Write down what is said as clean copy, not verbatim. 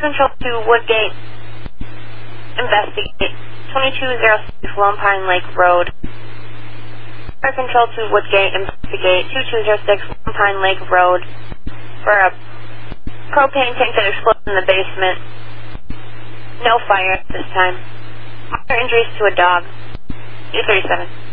Control to Woodgate, investigate 2206 Lone Pine Lake Road. Fire Control to Woodgate, investigate 2206 Lone Pine Lake Road for a propane tank that exploded in the basement. No fire at this time. Minor injuries to a dog. 837.